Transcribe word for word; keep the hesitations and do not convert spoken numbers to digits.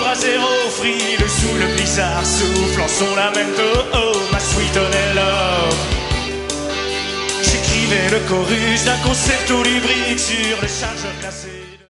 à zéro, frileux sous le blizzard, soufflant son lamento, oh ma sweet honey love. J'écrivais le chorus d'un concerto lyrique sur les chargeurs glacés.